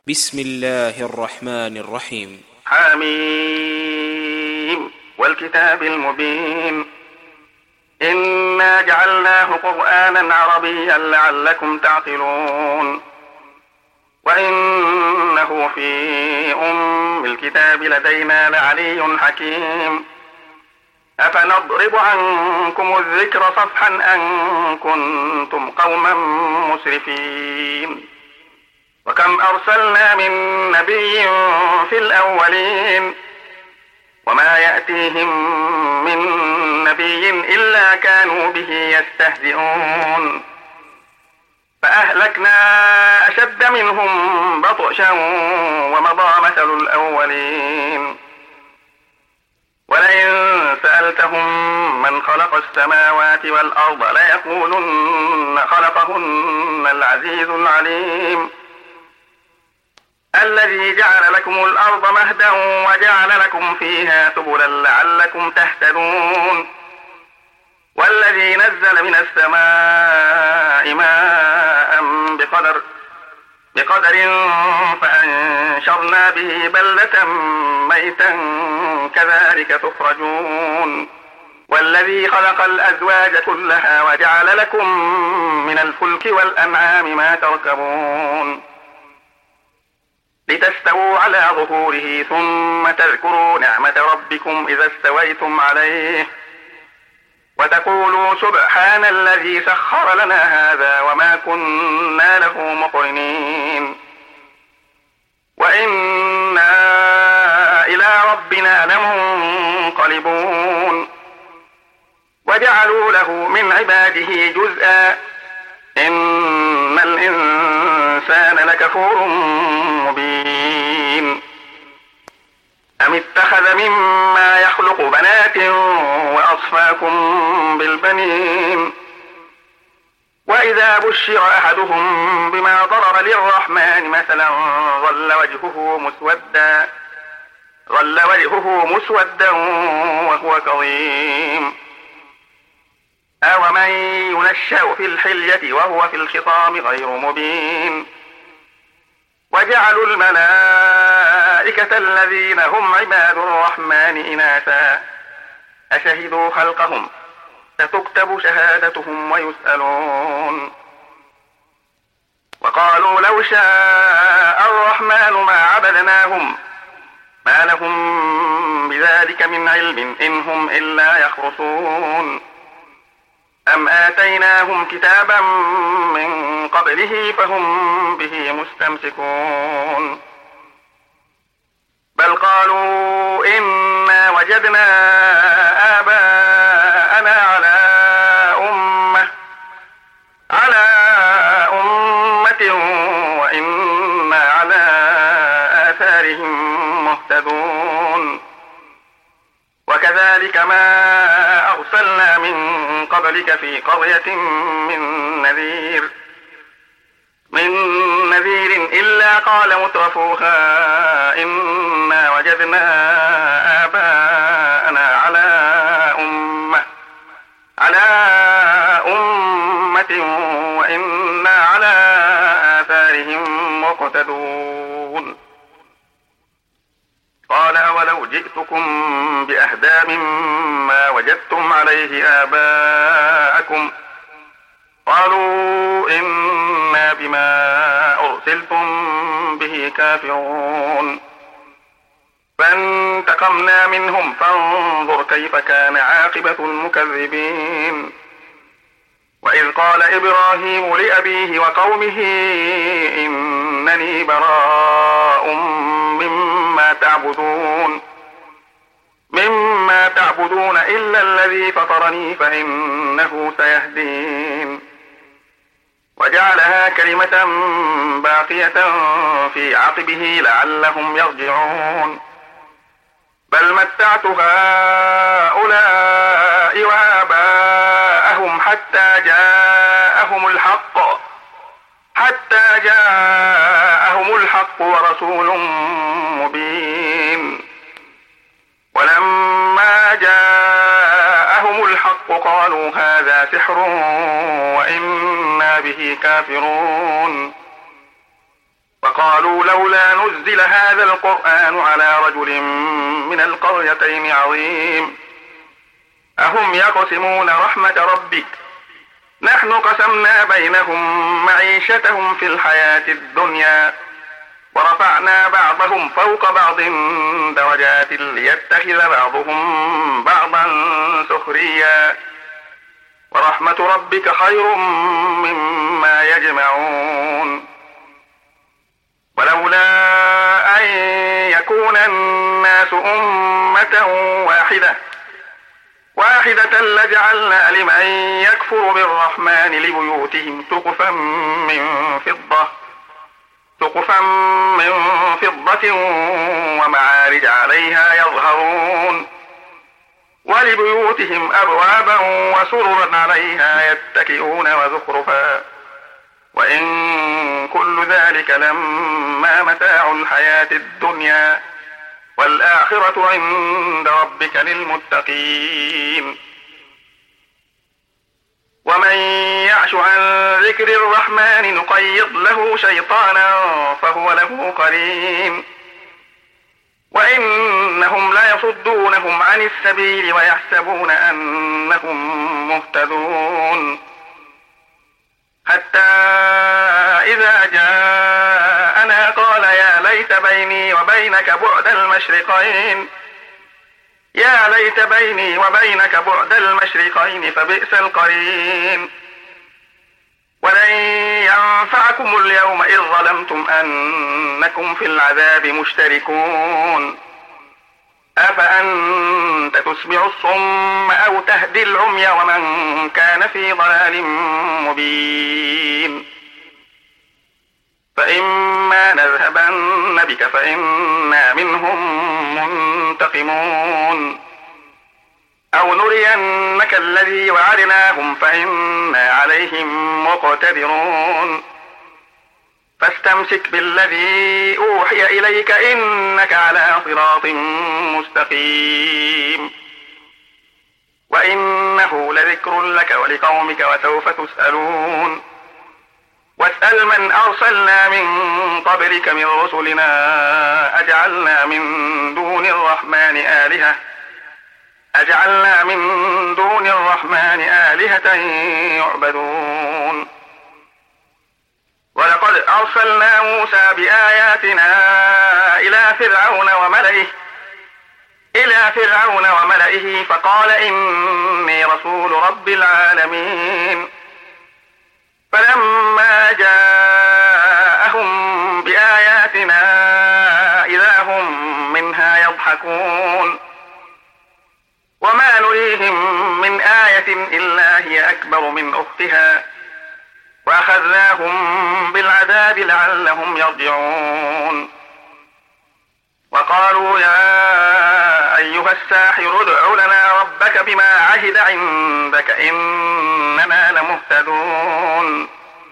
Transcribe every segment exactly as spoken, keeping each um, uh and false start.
بسم الله الرحمن الرحيم. حميم والكتاب المبين إنا جعلناه قرآنا عربيا لعلكم تعقلون وإنه في أم الكتاب لدينا لعلي حكيم أفنضرب عنكم الذكر صفحا أن كنتم قوما مسرفين وكم أرسلنا من نبي في الأولين وما يأتيهم من نبي إلا كانوا به يستهزئون فأهلكنا أشد منهم بطشا ومضى مثل الأولين ولئن سألتهم من خلق السماوات والأرض ليقولن خلقهن العزيز العليم الذي جعل لكم الأرض مهدا وجعل لكم فيها سبلا لعلكم تهتدون والذي نزل من السماء ماء بقدر بقدر فأنشرنا به بلدة ميتا كذلك تخرجون والذي خلق الأزواج كلها وجعل لكم من الفلك والأنعام ما تركبون لتستووا على ظهوره ثم تذكروا نعمة ربكم إذا استويتم عليه وتقولوا سبحان الذي سخر لنا هذا وما كنا له مقرنين وإنا إلى ربنا لمنقلبون وجعلوا له من عباده جزءا إن الإنسان لكفور مبين أم اتخذ مما يخلق بنات وأصفاكم بالبنين وإذا بشر أحدهم بما ضرب للرحمن مثلا ظل وجهه مسودا ظل وجهه مسودا وهو كظيم أومن ينشأ في الحلية وهو في الخصام غير مبين وجعلوا الملائكة الذين هم عباد الرحمن إناثا أشهدوا خلقهم ستكتب شهادتهم ويسألون وقالوا لو شاء الرحمن ما عبدناهم ما لهم بذلك من علم إن هم إلا يخرصون أم آتيناهم كتابا من قبله فهم به مستمسكون بل قالوا إنا وجدنا آباءنا على أمة على أمة وإنا على آثارهم مهتدون وكذلك ما أرسلنا من قبلك في قرية من نذير من نذير إلا قال مترفوها إنا وجدنا آباءنا على أمة على أمة وإنا على آثارهم مقتدون قال أولو جئتكم بأهدى مما وجدتم عليه آباءكم قالوا إنا بما أرسلتم به كافرون فانتقمنا منهم فانظر كيف كان عاقبة المكذبين وإذ قال إبراهيم لأبيه وقومه إنني براء مما تعبدون مما تعبدون إلا الذي فطرني فإنه سيهدين وجعلها كلمة باقية في عقبه لعلهم يرجعون بل متعت هؤلاء وآباءهم حتى جاءهم الحق حتى جاءهم الحق ورسول مبين ولما جاءهم الحق قالوا هذا سحر وإنا به كافرون وقالوا لولا نزل هذا القرآن على رجل من القريتين عظيم أهم يقسمون رحمة ربك نحن قسمنا بينهم معيشتهم في الحياة الدنيا ورفعنا بعضهم فوق بعض درجات ليتخذ بعضهم بعضا سخريا ورحمة ربك خير مما يجمعون ولولا أن يكون الناس أمة واحدة واحدة لجعلنا لمن يكفر بالرحمن لبيوتهم سقفا من فضة سقفا من فضة ومعارج عليها يظهرون ولبيوتهم أبوابا وسررا عليها يتكئون وزخرفا وإن كل ذلك لما متاع الحياة الدنيا والآخرة عند ربك للمتقين ومن يعش عن ذكر الرحمن نقيض له شيطانا فهو له قرين وإنهم ليصدونهم عن السبيل ويحسبون أنهم مهتدون حتى إذا جاءنا قال يا ليت بيني وبينك بعد المشرقين يا ليت بيني وبينك بعد المشرقين فبئس القرين ولن ينفعكم اليوم إذ ظلمتم أنكم في العذاب مشتركون أفأنت تسمع الصم أو تهدي العمي ومن كان في ضلال مبين فإما نذهبن بك فإنا منهم منتقمون أو نرينك الذي وعدناهم فإنا عليهم مقتدرون فاستمسك بالذي أوحي إليك إنك على صراط مستقيم وإنه لذكر لك ولقومك وسوف تسألون واسأل من أرسلنا من قبلك من رسلنا أجعلنا من دون الرحمن آلهة أجعلنا من دون الرحمن آلهة يعبدون ولقد أرسلنا موسى بآياتنا إلى فرعون وملئه إلى فرعون وملئه فقال إني رسول رب العالمين فلما جاءهم بآياتنا إذا هم منها يضحكون وما نريهم من آية إلا هي أكبر من أختها وأخذناهم بالعذاب لعلهم يرجعون وقالوا يا أيها الساحر ادع لنا ربك بما عهد عندك إننا لمهتدون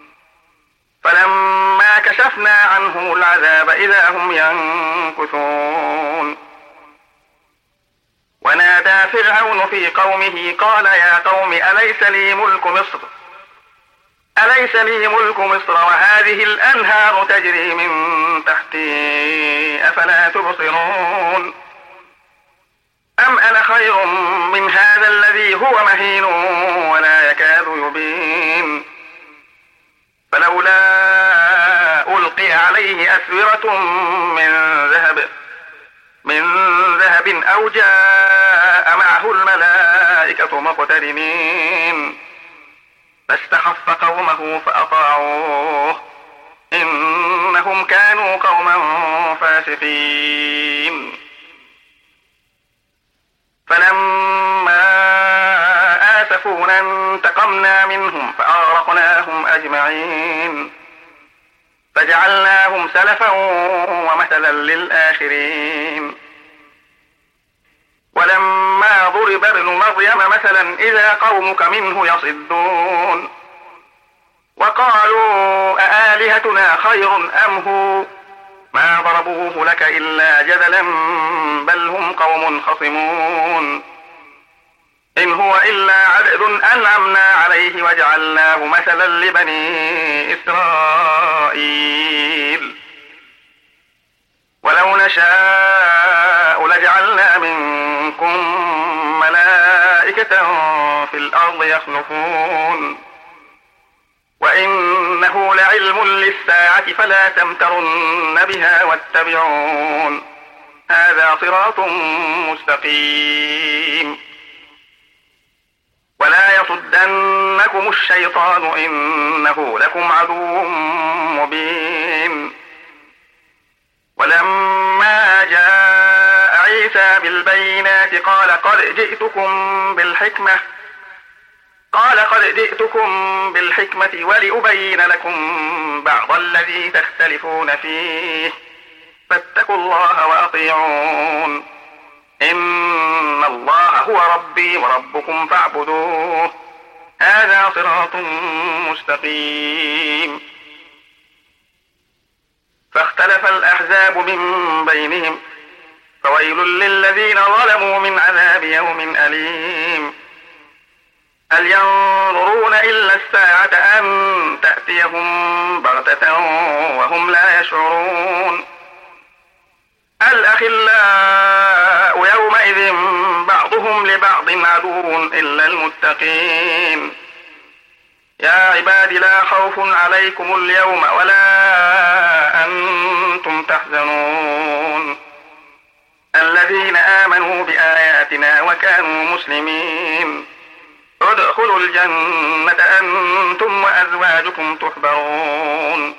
فلما كشفنا عنهم العذاب إذا هم ينكثون ونادى فرعون في قومه قال يا قوم أليس لي ملك مصر أليس لي ملك مصر وهذه الأنهار تجري من تحتي أفلا تبصرون أم أنا خير من هذا الذي هو مهين ولا يكاد يبين فلولا ألقي عليه أسورة من ذهب من ذهب أو جاء معه الملائكة مقترنين فاستخف قومه فأطاعوه إنهم كانوا قوما فاسقين فلما آسفونا انتقمنا منهم فأغرقناهم أجمعين فجعلناهم سلفا ومثلا للآخرين ولما ضرب ابن مريم مثلا إذا قومك منه يصدون وقالوا أآلهتنا خير أم هو ما ضربوه لك إلا جدلا بل هم قوم خصمون إن هو إلا عبد أنعمنا عليه وجعلناه مثلا لبني إسرائيل نشاء لجعلنا منكم ملائكة في الأرض يخلفون وإنه لعلم للساعة فلا تمترن بها واتبعون هذا صراط مستقيم ولا يصدنكم الشيطان إنه لكم عدو مبين ولما جاء عيسى بالبينات قال قد جئتكم بالحكمة قال قد جئتكم بالحكمة ولأبين لكم بعض الذي تختلفون فيه فاتقوا الله وأطيعون إن الله هو ربي وربكم فاعبدوه هذا صراط مستقيم فاختلف الأحزاب من بينهم فويل للذين ظلموا من عذاب يوم أليم هل ينظرون إلا الساعة أن تأتيهم بغتة وهم لا يشعرون الأخلاء يومئذ بعضهم لبعض عدو إلا المتقين يا عباد لا خوف عليكم اليوم ولا أنتم تحزنون الذين آمنوا بآياتنا وكانوا مسلمين ادخلوا الجنة أنتم وأزواجكم تحبرون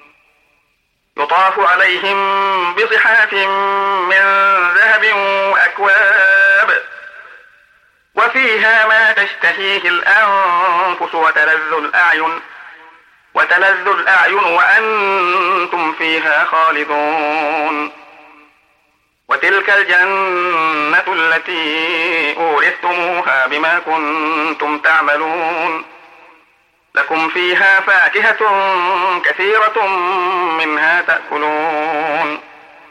يطاف عليهم بصحاف من ذهب وأكواب وفيها ما تشتهيه الأنفس وتلذ الأعين وتلذ الأعين وأنتم فيها خالدون وتلك الجنة التي أورثتموها بما كنتم تعملون لكم فيها فاكهة كثيرة منها تأكلون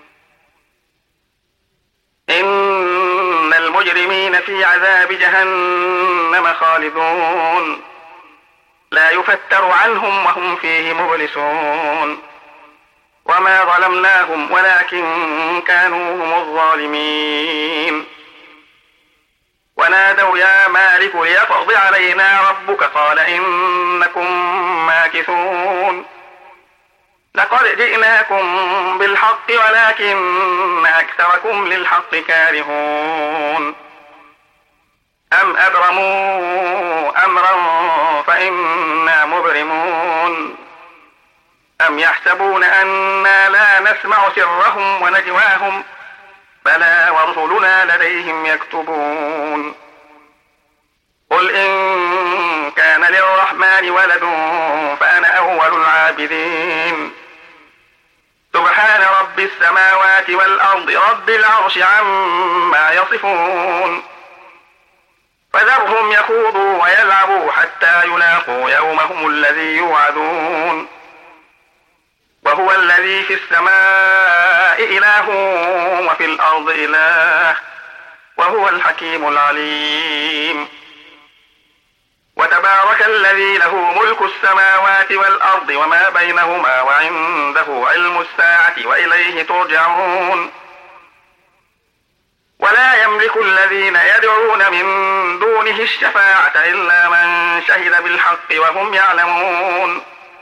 إن المجرمين في عذاب جهنم خالدون لا يفتر عنهم وهم فيه مبلسون وما ظلمناهم ولكن كانوا هم الظالمين ونادوا يا مالك ليقض علينا ربك قال إنكم ماكثون لقد جئناكم بالحق ولكن أكثركم للحق كارهون أم أبرموا أمرا فإنا مبرمون أم يحسبون أنا لا نسمع سرهم ونجواهم بلى ورسلنا لديهم يكتبون قل إن كان للرحمن ولد فأنا أول العابدين سبحان رب السماوات والأرض رب العرش عما يصفون فذرهم يخوضوا ويلعبوا حتى يلاقوا يومهم الذي يوعدون وهو الذي في السماء إله وفي الأرض إله وهو الحكيم العليم وتبارك الذي له ملك السماوات والأرض وما بينهما وعنده علم الساعة وإليه ترجعون ولا يملك الذين يدعون من دونه الشفاعة إلا من شهد بالحق وهم يعلمون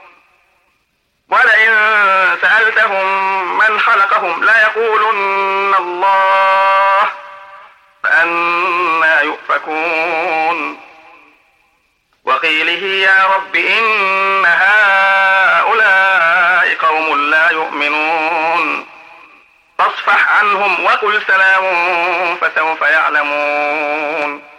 ولئن سألتهم من خلقهم ليقولن الله فأنى يؤفكون وقيله يا رب إن هؤلاء قوم لا يؤمنون فاصفح عنهم وقل سلام فسوف يعلمون